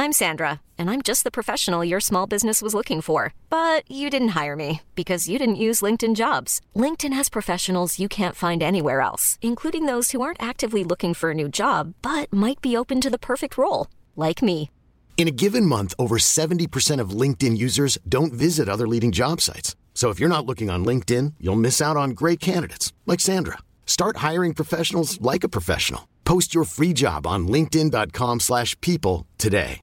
I'm Sandra, and I'm just the professional your small business was looking for. But you didn't hire me because you didn't use LinkedIn Jobs. LinkedIn has professionals you can't find anywhere else, including those who aren't actively looking for a new job, but might be open to the perfect role, like me. In a given month, over 70% of LinkedIn users don't visit other leading job sites. So if you're not looking on LinkedIn, you'll miss out on great candidates like Sandra. Start hiring professionals like a professional. Post your free job on linkedin.com/people today.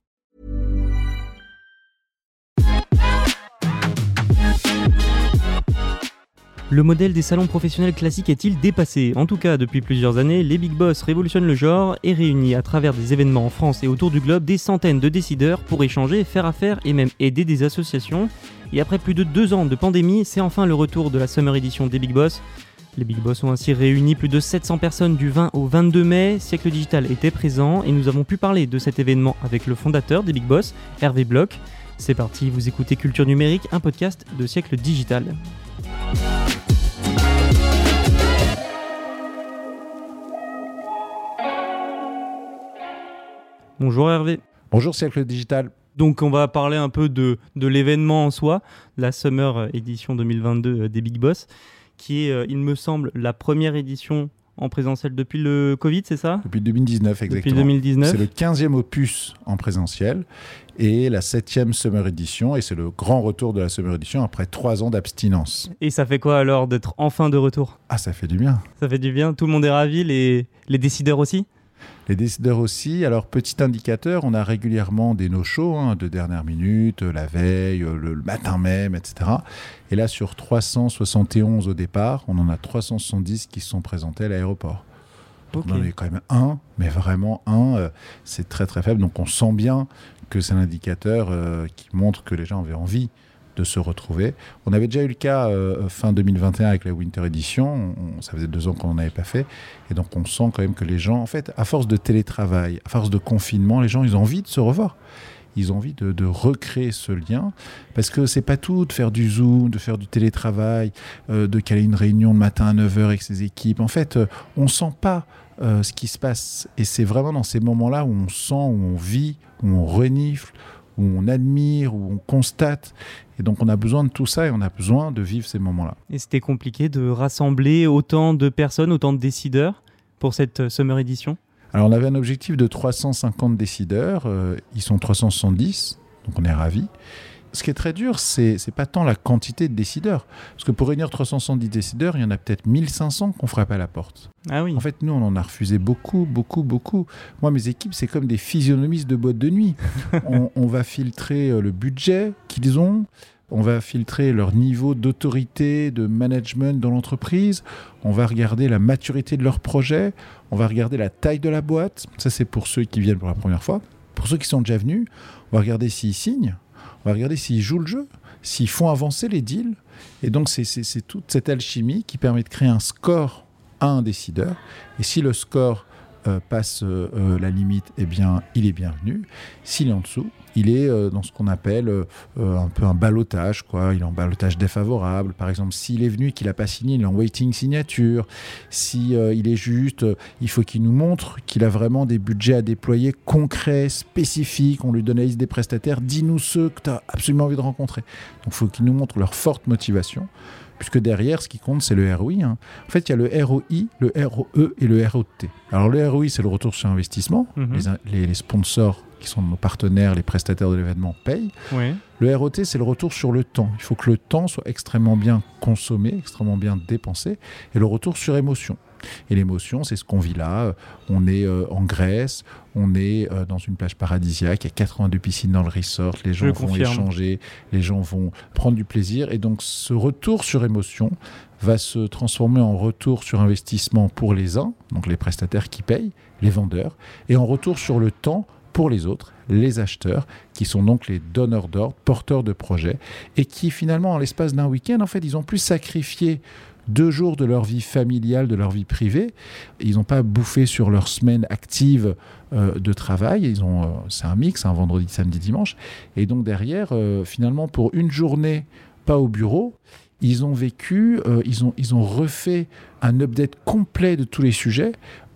Le modèle des salons professionnels classiques est-il dépassé ? En tout cas, depuis plusieurs années, les Big Boss révolutionnent le genre et réunissent à travers des événements en France et autour du globe des centaines de décideurs pour échanger, faire affaire et même aider des associations. Et après plus de 2 ans de pandémie, c'est enfin le retour de la Summer Edition des Big Boss. Les Big Boss ont ainsi réuni plus de 700 personnes du 20 au 22 mai. Siècle Digital était présent et nous avons pu parler de cet événement avec le fondateur des Big Boss, Hervé Bloch. C'est parti, vous écoutez Culture Numérique, un podcast de Siècle Digital. Bonjour Hervé. Bonjour Siècle Digital. Donc on va parler un peu de l'événement en soi, la Summer Edition 2022 des Big Boss, qui est, il me semble, la première édition en présentiel depuis le Covid, c'est ça ? Depuis 2019, exactement. Depuis 2019. C'est le 15e opus en présentiel et la 7e Summer Edition. Et c'est le grand retour de la Summer Edition après 3 ans d'abstinence. Et ça fait quoi alors d'être enfin de retour ? Ah, ça fait du bien. Ça fait du bien, tout le monde est ravi, les décideurs aussi ? Les décideurs aussi. Alors, petit indicateur, on a régulièrement des no-shows de dernière minute, la veille, le matin même, etc. Et là, sur 371 au départ, on en a 370 qui se sont présentés à l'aéroport. Donc, on en a quand même un, mais vraiment un, c'est très très faible. Donc, on sent bien que c'est un indicateur qui montre que les gens avaient envie de se retrouver. On avait déjà eu le cas fin 2021 avec la Winter Edition, ça faisait 2 ans qu'on n'en avait pas fait, et donc on sent quand même que les gens, en fait, à force de télétravail, à force de confinement, les gens, ils ont envie de se revoir. Ils ont envie de recréer ce lien, parce que c'est pas tout de faire du Zoom, de faire du télétravail, de caler une réunion le matin à 9h avec ses équipes. En fait, on sent pas ce qui se passe, et c'est vraiment dans ces moments-là où on sent, où on vit, où on renifle, où on admire, où on constate. Et donc, on a besoin de tout ça et on a besoin de vivre ces moments-là. Et c'était compliqué de rassembler autant de personnes, autant de décideurs pour cette Summer Edition ? Alors, on avait un objectif de 350 décideurs. Ils sont 370, donc on est ravis. Ce qui est très dur, c'est pas tant la quantité de décideurs. Parce que pour réunir 370 décideurs, il y en a peut-être 1500 qu'on frappe à la porte. Ah oui. En fait, nous, on en a refusé beaucoup. Moi, mes équipes, c'est comme des physionomistes de boîte de nuit. On va filtrer le budget qu'ils ont. On va filtrer leur niveau d'autorité, de management dans l'entreprise. On va regarder la maturité de leur projet. On va regarder la taille de la boîte. Ça, c'est pour ceux qui viennent pour la première fois. Pour ceux qui sont déjà venus, on va regarder s'ils signent. On va regarder s'ils jouent le jeu, s'ils font avancer les deals. Et donc, c'est toute cette alchimie qui permet de créer un score à un décideur. Et si le score passe la limite, eh bien, il est bienvenu. S'il est en dessous, il est dans ce qu'on appelle un peu un ballottage, quoi. Il est en ballottage défavorable. Par exemple, s'il est venu et qu'il n'a pas signé, il est en waiting signature. Si il est juste, il faut qu'il nous montre qu'il a vraiment des budgets à déployer concrets, spécifiques. On lui donne la liste des prestataires. Dis-nous ceux que tu as absolument envie de rencontrer. Donc, il faut qu'il nous montre leur forte motivation. Puisque derrière, ce qui compte, c'est le ROI. En fait, il y a le ROI, le ROE et le ROT. Alors, le ROI, c'est le retour sur investissement. Les sponsors qui sont nos partenaires, les prestataires de l'événement, payent. Oui. Le ROT, c'est le retour sur le temps. Il faut que le temps soit extrêmement bien consommé, extrêmement bien dépensé. Et le retour sur émotion. Et l'émotion, c'est ce qu'on vit là. On est en Grèce, on est dans une plage paradisiaque, il y a 82 piscines dans le resort, les gens vont échanger, les gens vont prendre du plaisir. Et donc, ce retour sur émotion va se transformer en retour sur investissement pour les uns, donc les prestataires qui payent, les vendeurs, et en retour sur le temps pour les autres, les acheteurs, qui sont donc les donneurs d'ordre, porteurs de projets, et qui finalement, en l'espace d'un week-end, en fait, ils ont pu sacrifier 2 jours de leur vie familiale, de leur vie privée. Ils n'ont pas bouffé sur leur semaine active de travail. C'est un mix, un vendredi, samedi, dimanche. Et donc derrière, finalement, pour une journée, pas au bureau, ils ont vécu, ils ont refait un update complet de tous les sujets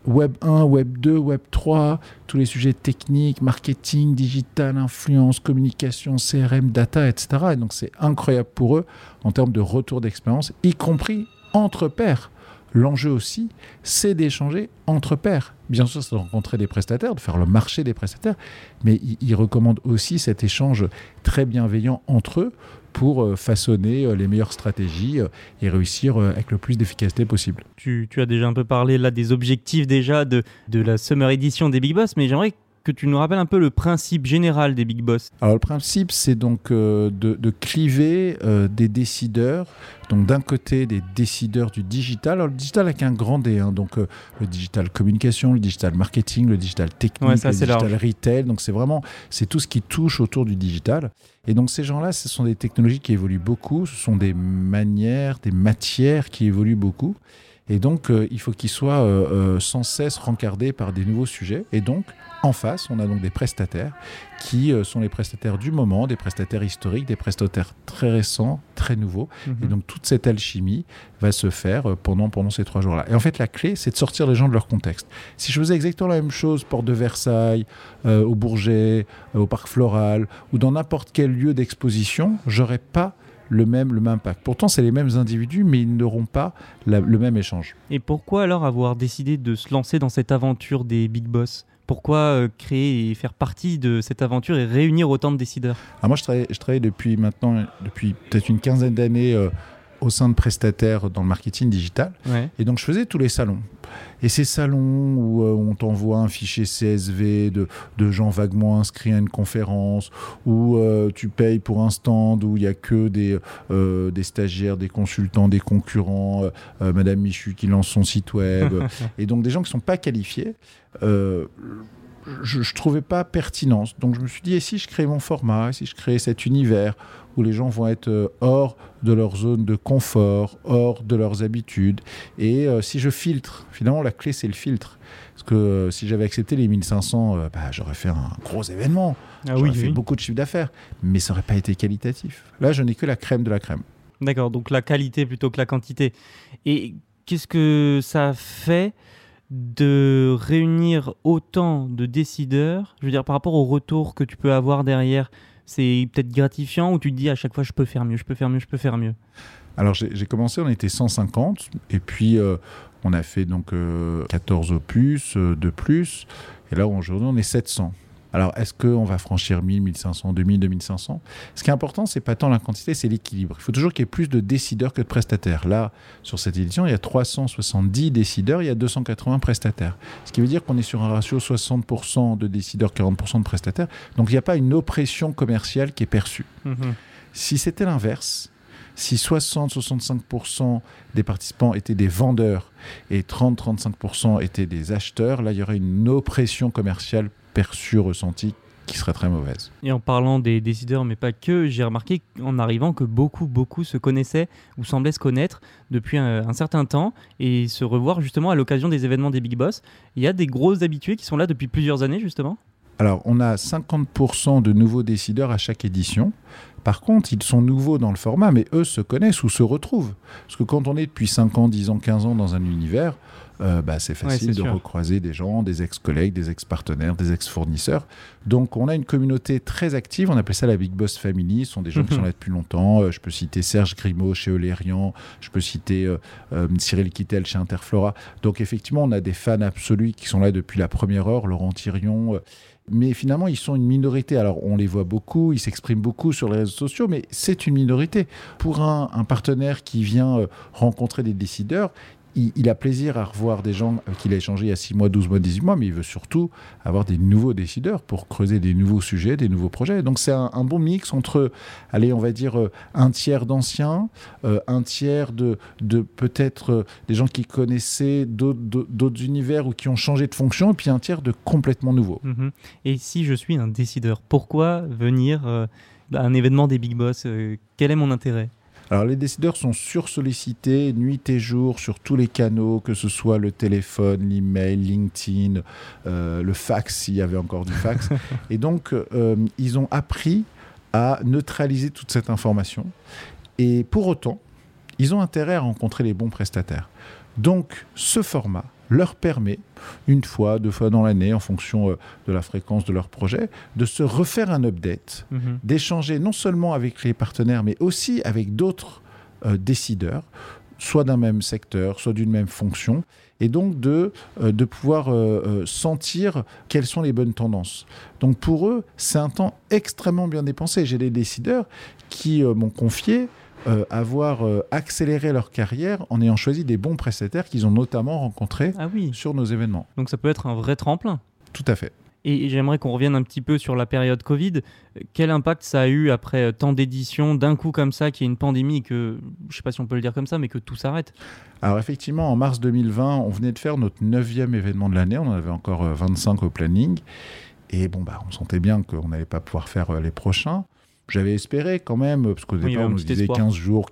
Web 1, Web 2, Web 3, tous les sujets techniques, marketing, digital, influence, communication, CRM, data, etc. Et donc, c'est incroyable pour eux en termes de retour d'expérience, y compris entre pairs. L'enjeu aussi, c'est d'échanger entre pairs. Bien sûr, c'est de rencontrer des prestataires, de faire le marché des prestataires, mais ils recommandent aussi cet échange très bienveillant entre eux pour façonner les meilleures stratégies et réussir avec le plus d'efficacité possible. Tu as déjà un peu parlé là des objectifs déjà de la Summer Edition des Big Boss, mais j'aimerais que tu nous rappelles un peu le principe général des Big Boss. Alors le principe, c'est donc de cliver des décideurs. Donc d'un côté, des décideurs du digital. Alors le digital avec un grand D, donc le digital communication, le digital marketing, le digital technique, le digital retail. Donc c'est tout ce qui touche autour du digital. Et donc ces gens-là, ce sont des technologies qui évoluent beaucoup. Ce sont des manières, des matières qui évoluent beaucoup. Et donc, il faut qu'ils soient sans cesse rencardés par des nouveaux sujets. Et donc, en face, on a donc des prestataires qui sont les prestataires du moment, des prestataires historiques, des prestataires très récents, très nouveaux. Et donc, toute cette alchimie va se faire pendant ces 3 jours-là. Et en fait, la clé, c'est de sortir les gens de leur contexte. Si je faisais exactement la même chose, porte de Versailles, au Bourget, au Parc Floral, ou dans n'importe quel lieu d'exposition, j'aurais pas le même impact. Pourtant, c'est les mêmes individus, mais ils n'auront pas le même échange. Et pourquoi alors avoir décidé de se lancer dans cette aventure des Big Boss ? Pourquoi créer et faire partie de cette aventure et réunir autant de décideurs ? Alors moi, je travaille depuis peut-être une quinzaine d'années au sein de prestataires dans le marketing digital. Ouais. Et donc, je faisais tous les salons. Et ces salons où on t'envoie un fichier CSV de gens vaguement inscrits à une conférence, où tu payes pour un stand, où il n'y a que des stagiaires, des consultants, des concurrents, Madame Michu qui lance son site web, et donc des gens qui ne sont pas qualifiés, je ne trouvais pas pertinence. Donc je me suis dit, et si je crée mon format, si je crée cet univers où les gens vont être hors de leur zone de confort, hors de leurs habitudes, et si je filtre, finalement la clé c'est le filtre. Parce que si j'avais accepté les 1500, j'aurais fait un gros événement, j'aurais fait beaucoup de chiffre d'affaires, mais ça n'aurait pas été qualitatif. Là, je n'ai que la crème de la crème. D'accord, donc la qualité plutôt que la quantité. Et qu'est-ce que ça fait de réunir autant de décideurs, je veux dire par rapport au retour que tu peux avoir derrière, c'est peut-être gratifiant ou tu te dis à chaque fois je peux faire mieux. Alors j'ai commencé, on était 150 et puis on a fait donc 14 opus de plus et là aujourd'hui on est 700. Alors, est-ce qu'on va franchir 1000, 1500, 2000, 2500 ? Ce qui est important, c'est pas tant la quantité, c'est l'équilibre. Il faut toujours qu'il y ait plus de décideurs que de prestataires. Là, sur cette édition, il y a 370 décideurs, il y a 280 prestataires. Ce qui veut dire qu'on est sur un ratio 60% de décideurs, 40% de prestataires. Donc, il n'y a pas une oppression commerciale qui est perçue. Si c'était l'inverse, si 60-65% des participants étaient des vendeurs et 30-35% étaient des acheteurs, là, il y aurait une oppression commerciale perçue, ressentie, qui serait très mauvaise. Et en parlant des décideurs, mais pas que, j'ai remarqué en arrivant que beaucoup se connaissaient ou semblaient se connaître depuis un certain temps et se revoir justement à l'occasion des événements des Big Boss. Il y a des gros habitués qui sont là depuis plusieurs années justement. Alors, on a 50% de nouveaux décideurs à chaque édition. Par contre, ils sont nouveaux dans le format, mais eux se connaissent ou se retrouvent. Parce que quand on est depuis 5 ans, 10 ans, 15 ans dans un univers, c'est facile de recroiser des gens, des ex-collègues, des ex-partenaires, des ex-fournisseurs. Donc, on a une communauté très active. On appelle ça la Big Boss Family. Ce sont des gens qui sont là depuis longtemps. Je peux citer Serge Grimaud chez Eulérian. Je peux citer Cyril Kittel chez Interflora. Donc, effectivement, on a des fans absolus qui sont là depuis la première heure. Laurent Thirion. Mais finalement, ils sont une minorité. Alors, on les voit beaucoup, ils s'expriment beaucoup sur les réseaux sociaux, mais c'est une minorité. Pour un partenaire qui vient rencontrer des décideurs, il a plaisir à revoir des gens qu'il a échangés il y a 6 mois, 12 mois, 18 mois, mais il veut surtout avoir des nouveaux décideurs pour creuser des nouveaux sujets, des nouveaux projets. Donc, c'est un bon mix entre, allez, on va dire, un tiers d'anciens, un tiers de peut-être des gens qui connaissaient d'autres univers ou qui ont changé de fonction, et puis un tiers de complètement nouveaux. Et si je suis un décideur, pourquoi venir à un événement des Big Boss ? Quel est mon intérêt ? Alors, les décideurs sont sursollicités nuit et jour sur tous les canaux, que ce soit le téléphone, l'email, LinkedIn, le fax, s'il y avait encore du fax. Et donc, ils ont appris à neutraliser toute cette information. Et pour autant, ils ont intérêt à rencontrer les bons prestataires. Donc, ce format leur permet, une fois, 2 fois dans l'année, en fonction de la fréquence de leur projet, de se refaire un update, d'échanger non seulement avec les partenaires, mais aussi avec d'autres décideurs, soit d'un même secteur, soit d'une même fonction, et donc de pouvoir sentir quelles sont les bonnes tendances. Donc pour eux, c'est un temps extrêmement bien dépensé. J'ai des décideurs qui m'ont confié avoir accéléré leur carrière en ayant choisi des bons prestataires qu'ils ont notamment rencontrés sur nos événements. Donc ça peut être un vrai tremplin. Tout à fait. Et j'aimerais qu'on revienne un petit peu sur la période Covid. Quel impact ça a eu après tant d'éditions, d'un coup comme ça, qu'il y ait une pandémie, que, je ne sais pas si on peut le dire comme ça, mais que tout s'arrête? Alors effectivement, en mars 2020, on venait de faire notre 9e événement de l'année. On en avait encore 25 au planning. Et on sentait bien qu'on n'allait pas pouvoir faire les prochains. J'avais espéré quand même, parce qu'au départ, on nous disait 15 jours.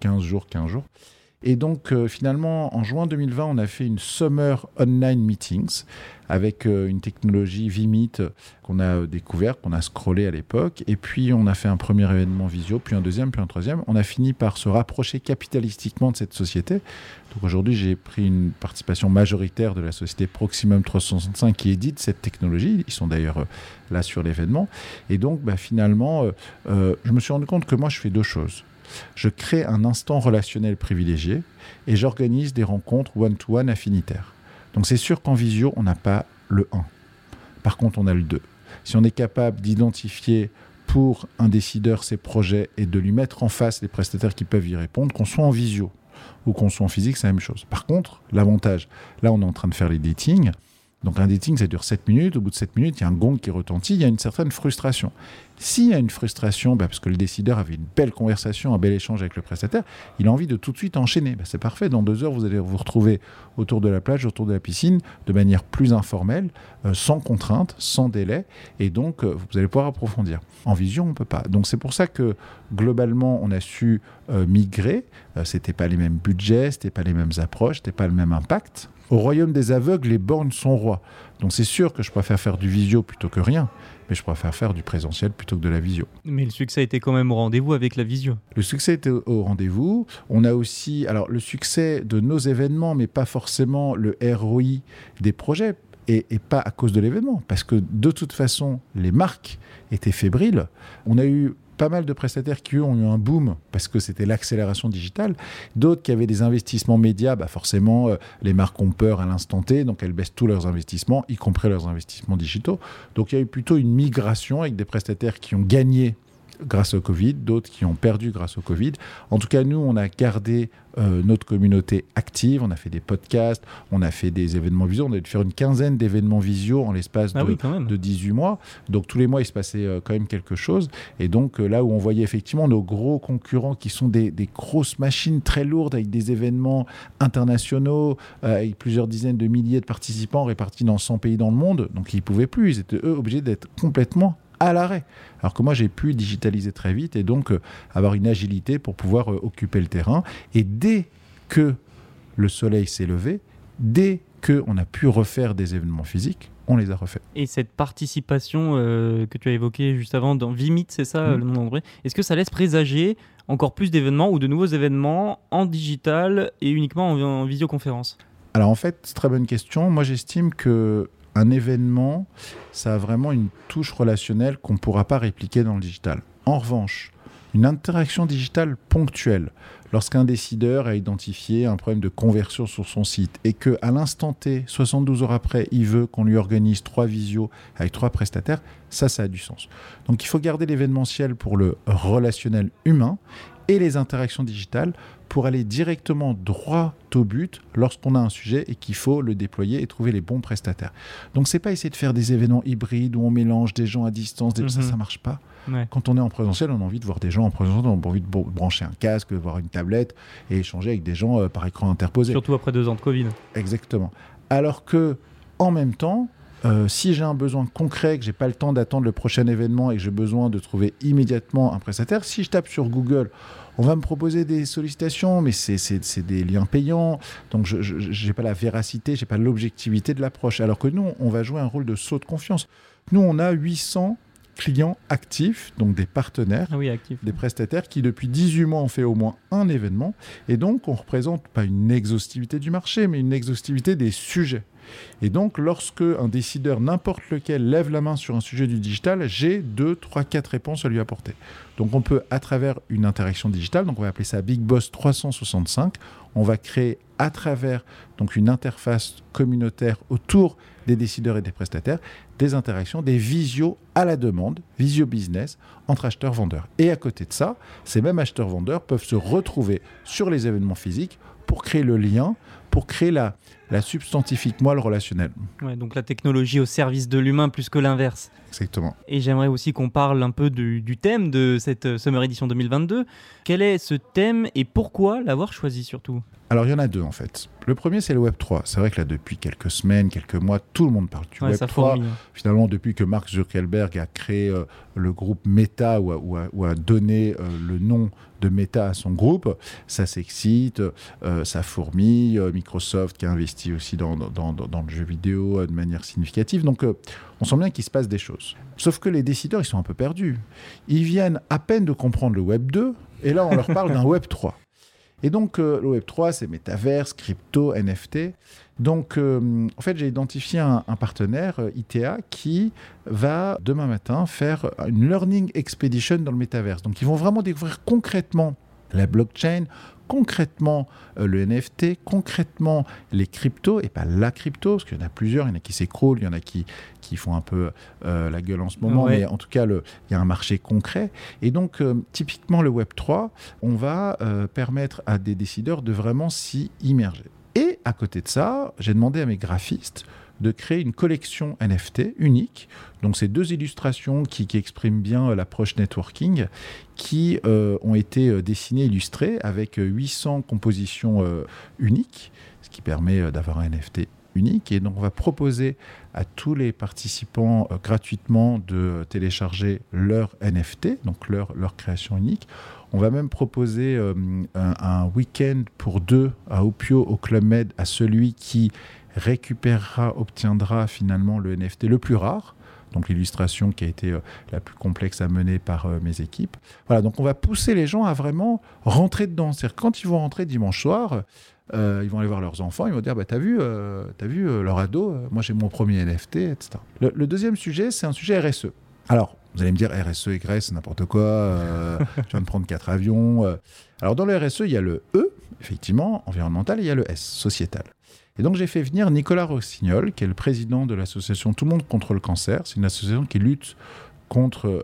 Et donc, finalement, en juin 2020, on a fait une Summer Online Meetings avec une technologie Vmeet qu'on a découvert, qu'on a scrollé à l'époque. Et puis, on a fait un premier événement visio, puis un deuxième, puis un troisième. On a fini par se rapprocher capitalistiquement de cette société. Donc, aujourd'hui, j'ai pris une participation majoritaire de la société Proximum 365 qui édite cette technologie. Ils sont d'ailleurs là sur l'événement. Et donc, finalement, je me suis rendu compte que moi, je fais 2 choses. Je crée un instant relationnel privilégié et j'organise des rencontres one-to-one affinitaires. Donc c'est sûr qu'en visio, on n'a pas le 1. Par contre, on a le 2. Si on est capable d'identifier pour un décideur ses projets et de lui mettre en face les prestataires qui peuvent y répondre, qu'on soit en visio ou qu'on soit en physique, c'est la même chose. Par contre, l'avantage, là on est en train de faire les datings. Donc un dating, ça dure 7 minutes. Au bout de 7 minutes, il y a un gong qui retentit. Il y a une certaine frustration. S'il y a une frustration, parce que le décideur avait une belle conversation, un bel échange avec le prestataire, il a envie de tout de suite enchaîner. C'est parfait. Dans 2 heures, vous allez vous retrouver autour de la plage, autour de la piscine, de manière plus informelle, sans contrainte, sans délai. Et donc, vous allez pouvoir approfondir. En vision, on ne peut pas. Donc c'est pour ça que, globalement, on a su migrer. Ce n'était pas les mêmes budgets, ce n'était pas les mêmes approches, ce n'était pas le même impact. Au royaume des aveugles, les bornes sont rois. Donc c'est sûr que je préfère faire du visio plutôt que rien, mais je préfère faire du présentiel plutôt que de la visio. Mais le succès était quand même au rendez-vous avec la visio. Le succès était au rendez-vous. On a aussi le succès de nos événements, mais pas forcément le ROI des projets, et pas à cause de l'événement, parce que de toute façon, les marques étaient fébriles. On a eu pas mal de prestataires qui ont eu un boom parce que c'était l'accélération digitale. D'autres qui avaient des investissements médias, forcément, les marques ont peur à l'instant T, donc elles baissent tous leurs investissements, y compris leurs investissements digitaux. Donc il y a eu plutôt une migration avec des prestataires qui ont gagné grâce au Covid, d'autres qui ont perdu grâce au Covid. En tout cas, nous, on a gardé notre communauté active, on a fait des podcasts, on a fait des événements visio, on a dû faire une 15aine d'événements visio en l'espace de 18 mois. Donc tous les mois, il se passait quand même quelque chose. Et donc là où on voyait effectivement nos gros concurrents qui sont des grosses machines très lourdes avec des événements internationaux, avec plusieurs dizaines de milliers de participants répartis dans 100 pays dans le monde, donc ils ne pouvaient plus, ils étaient eux obligés d'être complètement à l'arrêt. Alors que moi, j'ai pu digitaliser très vite et donc avoir une agilité pour pouvoir occuper le terrain. Et dès que le soleil s'est levé, dès qu'on a pu refaire des événements physiques, on les a refaits. Et cette participation que tu as évoquée juste avant dans Vmeet, c'est ça le nom d'endroit, est-ce que ça laisse présager encore plus d'événements ou de nouveaux événements en digital et uniquement en visioconférence? Alors en fait, c'est une très bonne question. Moi, j'estime que un événement, ça a vraiment une touche relationnelle qu'on ne pourra pas répliquer dans le digital. En revanche, une interaction digitale ponctuelle, lorsqu'un décideur a identifié un problème de conversion sur son site et qu'à l'instant T, 72 heures après, il veut qu'on lui organise 3 visios avec 3 prestataires, ça a du sens. Donc il faut garder l'événementiel pour le relationnel humain et les interactions digitales pour aller directement droit au but lorsqu'on a un sujet et qu'il faut le déployer et trouver les bons prestataires. Donc, c'est pas essayer de faire des événements hybrides où on mélange des gens à distance, ça marche pas. Ouais. Quand on est en présentiel, on a envie de voir des gens en présentiel, on a envie de brancher un casque, de voir une tablette et échanger avec des gens par écran interposé. Surtout après 2 ans de Covid. Exactement. Alors que, en même temps, si j'ai un besoin concret, que j'ai pas le temps d'attendre le prochain événement et que j'ai besoin de trouver immédiatement un prestataire, si je tape sur Google, on va me proposer des sollicitations, mais c'est des liens payants, donc je n'ai pas la véracité, je n'ai pas l'objectivité de l'approche. Alors que nous, on va jouer un rôle de saut de confiance. Nous, on a 800 clients actifs, donc des partenaires, des prestataires qui, depuis 18 mois, ont fait au moins un événement. Et donc, on ne représente pas une exhaustivité du marché, mais une exhaustivité des sujets. Et donc, lorsque un décideur, n'importe lequel, lève la main sur un sujet du digital, j'ai 2, 3, 4 réponses à lui apporter. Donc, on peut, à travers une interaction digitale, donc on va appeler ça Big Boss 365, on va créer à travers donc une interface communautaire autour des décideurs et des prestataires, des interactions, des visios à la demande, visio business, entre acheteurs-vendeurs. Et à côté de ça, ces mêmes acheteurs-vendeurs peuvent se retrouver sur les événements physiques pour créer le lien, pour créer la substantifique moelle relationnelle. Ouais, donc la technologie au service de l'humain plus que l'inverse. Exactement. Et j'aimerais aussi qu'on parle un peu du thème de cette Summer Edition 2022. Quel est ce thème et pourquoi l'avoir choisi surtout ? Alors, il y en a deux, en fait. Le premier, c'est le Web3. C'est vrai que là, depuis quelques semaines, quelques mois, tout le monde parle du Web3. Finalement, depuis que Mark Zuckerberg a créé le groupe Meta ou a donné le nom de Meta à son groupe, ça s'excite, ça fourmille. Microsoft qui a investi aussi dans le jeu vidéo de manière significative. Donc, on sent bien qu'il se passe des choses. Sauf que les décideurs, ils sont un peu perdus. Ils viennent à peine de comprendre le Web 2, et là, on leur parle d'un Web 3. Et donc, le Web3, c'est métaverse, crypto, NFT. Donc, en fait, j'ai identifié un partenaire, ITA, qui va, demain matin, faire une Learning Expedition dans le métaverse. Donc, ils vont vraiment découvrir concrètement la blockchain, concrètement le NFT, concrètement les cryptos, et pas la crypto, parce qu'il y en a plusieurs, il y en a qui s'écroulent, il y en a qui font un peu la gueule en ce moment, ouais. Mais en tout cas, il y a un marché concret. Et donc, typiquement, le Web3, on va permettre à des décideurs de vraiment s'y immerger. Et à côté de ça, j'ai demandé à mes graphistes de créer une collection NFT unique. Donc, c'est 2 illustrations qui expriment bien l'approche networking, qui ont été dessinées, illustrées, avec 800 compositions uniques, ce qui permet d'avoir un NFT unique. Et donc, on va proposer à tous les participants gratuitement de télécharger leur NFT, donc leur création unique. On va même proposer un week-end pour 2 à Opio, au Club Med, à celui qui obtiendra finalement le NFT le plus rare, donc l'illustration qui a été la plus complexe à mener par mes équipes. Voilà, donc on va pousser les gens à vraiment rentrer dedans. C'est-à-dire quand ils vont rentrer dimanche soir, ils vont aller voir leurs enfants, ils vont dire t'as vu leur ado, moi j'ai mon premier NFT, etc. Le deuxième sujet, c'est un sujet RSE. Alors, vous allez me dire RSE et Grèce, c'est n'importe quoi, je viens de prendre 4 avions. Alors dans le RSE, il y a le E, effectivement, environnemental, et il y a le S, sociétal. Et donc, j'ai fait venir Nicolas Rossignol, qui est le président de l'association Tout le monde contre le cancer. C'est une association qui lutte contre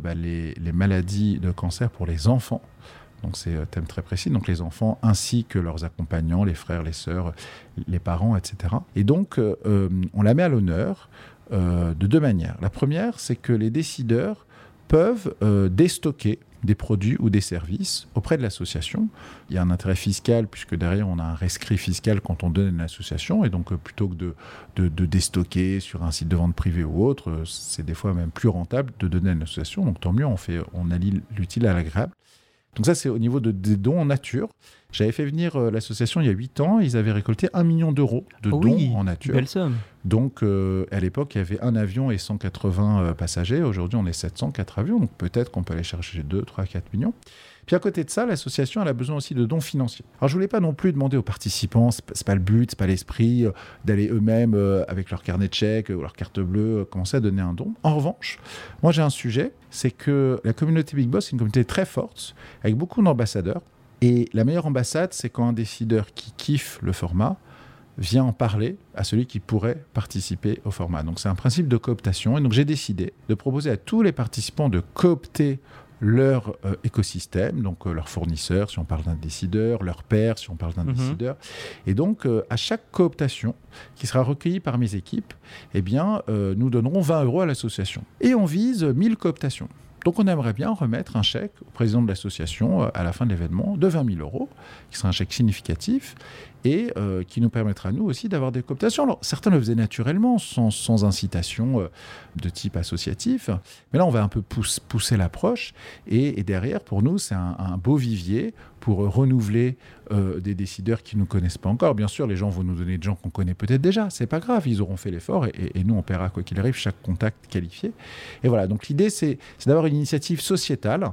les maladies de cancer pour les enfants. Donc, c'est un thème très précis. Donc, les enfants ainsi que leurs accompagnants, les frères, les sœurs, les parents, etc. Et donc, on la met à l'honneur de 2 manières. La première, c'est que les décideurs peuvent déstocker des produits ou des services auprès de l'association. Il y a un intérêt fiscal, puisque derrière, on a un rescrit fiscal quand on donne à une association. Et donc, plutôt que de déstocker sur un site de vente privée ou autre, c'est des fois même plus rentable de donner à une association. Donc, tant mieux, on allie l'utile à l'agréable. Donc ça, c'est au niveau des dons en nature. J'avais fait venir l'association il y a 8 ans. Ils avaient récolté 1 million d'euros de dons en nature. Belle somme. Donc, à l'époque, il y avait un avion et 180 passagers. Aujourd'hui, on est 704 avions. Donc, peut-être qu'on peut aller chercher 2, 3, 4 millions. Puis, à côté de ça, l'association elle a besoin aussi de dons financiers. Alors, je ne voulais pas non plus demander aux participants, ce n'est pas le but, ce n'est pas l'esprit, d'aller eux-mêmes, avec leur carnet de chèques ou leur carte bleue, commencer à donner un don. En revanche, moi, j'ai un sujet, c'est que la communauté Big Boss, c'est une communauté très forte, avec beaucoup d'ambassadeurs. Et la meilleure ambassade, c'est quand un décideur qui kiffe le format vient en parler à celui qui pourrait participer au format. Donc, c'est un principe de cooptation. Et donc, j'ai décidé de proposer à tous les participants de coopter leur écosystème, donc leurs fournisseurs, si on parle d'un décideur, leurs pairs, si on parle d'un décideur. Et donc, à chaque cooptation qui sera recueillie par mes équipes, eh bien, nous donnerons 20 € à l'association. Et on vise 1000 cooptations. Donc, on aimerait bien remettre un chèque au président de l'association à la fin de l'événement de 20 000 €, qui sera un chèque significatif et qui nous permettra, nous aussi, d'avoir des cooptations. Alors, certains le faisaient naturellement, sans incitation de type associatif. Mais là, on va un peu pousser l'approche. Et derrière, pour nous, c'est un beau vivier pour renouveler des décideurs qui ne nous connaissent pas encore. Bien sûr, les gens vont nous donner des gens qu'on connaît peut-être déjà. C'est pas grave, ils auront fait l'effort et nous, on paiera, quoi qu'il arrive, chaque contact qualifié. Et voilà, donc l'idée, c'est d'avoir une initiative sociétale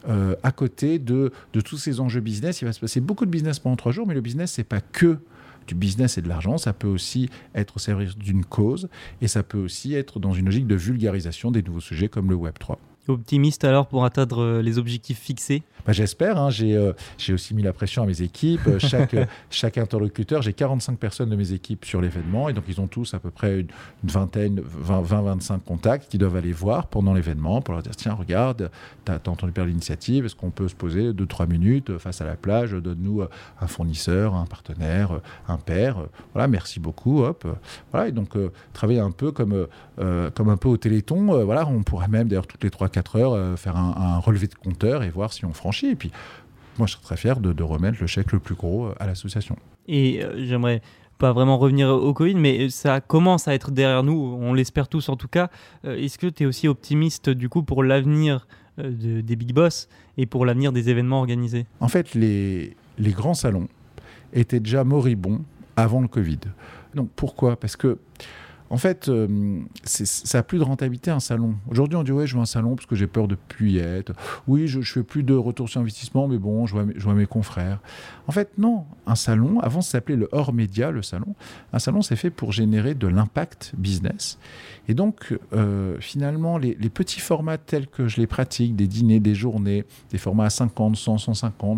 à côté de tous ces enjeux business. Il va se passer beaucoup de business pendant 3 jours, mais le business, c'est pas que du business et de l'argent, ça peut aussi être au service d'une cause et ça peut aussi être dans une logique de vulgarisation des nouveaux sujets comme le Web3. Optimiste alors pour atteindre les objectifs fixés ? J'espère, hein, j'ai aussi mis la pression à mes équipes. Chaque interlocuteur, j'ai 45 personnes de mes équipes sur l'événement et donc ils ont tous à peu près une vingtaine, 20-25 contacts qu'ils doivent aller voir pendant l'événement pour leur dire tiens, regarde, t'as entendu parler de l'initiative, est-ce qu'on peut se poser 2-3 minutes face à la plage, donne-nous un fournisseur, un partenaire, un pair. Voilà, merci beaucoup. Hop, voilà, et donc travailler un peu comme un peu au Téléthon. Voilà, on pourrait même d'ailleurs toutes les 3-4 heures faire un relevé de compteur et voir si on franchit. Et puis, moi, je serais très fier de remettre le chèque le plus gros à l'association. Et j'aimerais pas vraiment revenir au Covid, mais ça commence à être derrière nous, on l'espère tous en tout cas. Est-ce que tu es aussi optimiste du coup pour l'avenir des Big Boss et pour l'avenir des événements organisés ? En fait, les grands salons étaient déjà moribonds avant le Covid. Donc pourquoi ? Parce que en fait, ça n'a plus de rentabilité un salon. Aujourd'hui, on dit ouais, je veux un salon parce que j'ai peur de plus y être. Oui, je fais plus de retour sur investissement, mais bon, je vois mes confrères. En fait, non. Un salon, avant, ça s'appelait le hors média, le salon. Un salon, c'est fait pour générer de l'impact business. Et donc, finalement, les petits formats tels que je les pratique, des dîners, des journées, des formats à 50, 100, 150,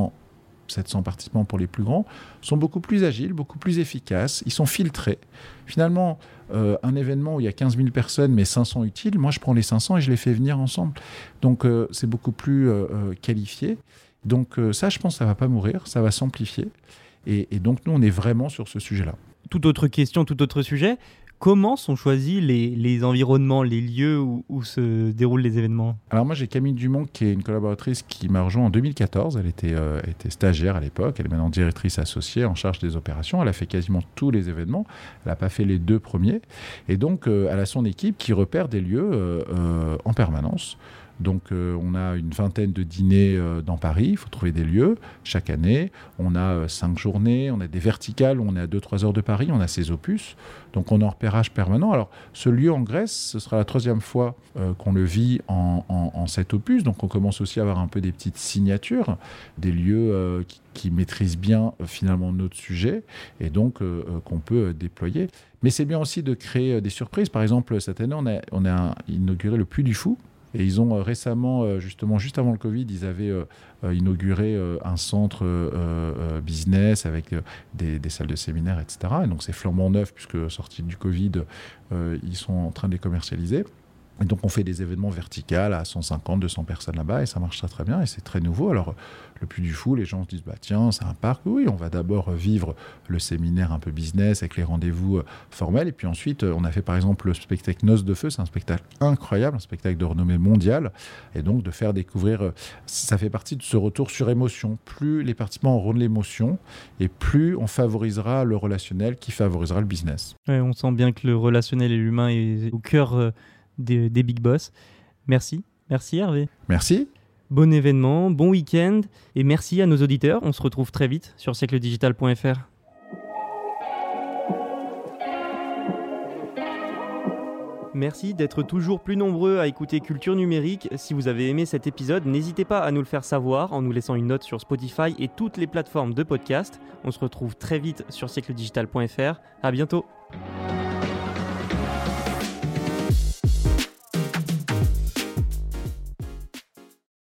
700 participants pour les plus grands, sont beaucoup plus agiles, beaucoup plus efficaces, ils sont filtrés. Finalement, un événement où il y a 15 000 personnes, mais 500 utiles, moi je prends les 500 et je les fais venir ensemble. Donc c'est beaucoup plus qualifié. Donc ça, je pense que ça ne va pas mourir, ça va s'amplifier. Et donc nous, on est vraiment sur ce sujet-là. Toute autre question, tout autre sujet. Comment sont choisis les environnements, les lieux où se déroulent les événements ? Alors moi, j'ai Camille Dumont, qui est une collaboratrice qui m'a rejoint en 2014. Elle était stagiaire à l'époque. Elle est maintenant directrice associée en charge des opérations. Elle a fait quasiment tous les événements. Elle n'a pas fait les 2 premiers. Et donc, elle a son équipe qui repère des lieux en permanence. Donc, on a une vingtaine de dîners dans Paris. Il faut trouver des lieux chaque année. On a 5 journées. On a des verticales où on est à 2-3 heures de Paris. On a ces opus. Donc, on est en repérage permanent. Alors, ce lieu en Grèce, ce sera la 3e fois qu'on le vit en 7 opus. Donc, on commence aussi à avoir un peu des petites signatures, des lieux qui maîtrisent bien finalement notre sujet et donc qu'on peut déployer. Mais c'est bien aussi de créer des surprises. Par exemple, cette année, on a inauguré le Puy du Fou. Et ils ont récemment, justement, juste avant le Covid, ils avaient inauguré un centre business avec des salles de séminaire, etc. Et donc c'est flambant neuf, puisque sortis du Covid, ils sont en train de les commercialiser. Et donc on fait des événements verticales à 150, 200 personnes là-bas et ça marche très très bien et c'est très nouveau. Alors le Puy du Fou, les gens se disent tiens, c'est un parc. Oui, on va d'abord vivre le séminaire un peu business avec les rendez-vous formels et puis ensuite on a fait par exemple le spectacle Noces de Feu, c'est un spectacle incroyable, un spectacle de renommée mondiale et donc de faire découvrir, ça fait partie de ce retour sur émotion. Plus les participants auront de l'émotion et plus on favorisera le relationnel qui favorisera le business. Ouais, on sent bien que le relationnel et l'humain est au cœur des Big Boss. Merci Hervé. Merci. Bon événement, bon week-end et merci à nos auditeurs. On se retrouve très vite sur siècledigital.fr. Merci d'être toujours plus nombreux à écouter Culture Numérique. Si vous avez aimé cet épisode, n'hésitez pas à nous le faire savoir en nous laissant une note sur Spotify et toutes les plateformes de podcast. On se retrouve très vite sur siècledigital.fr. À bientôt.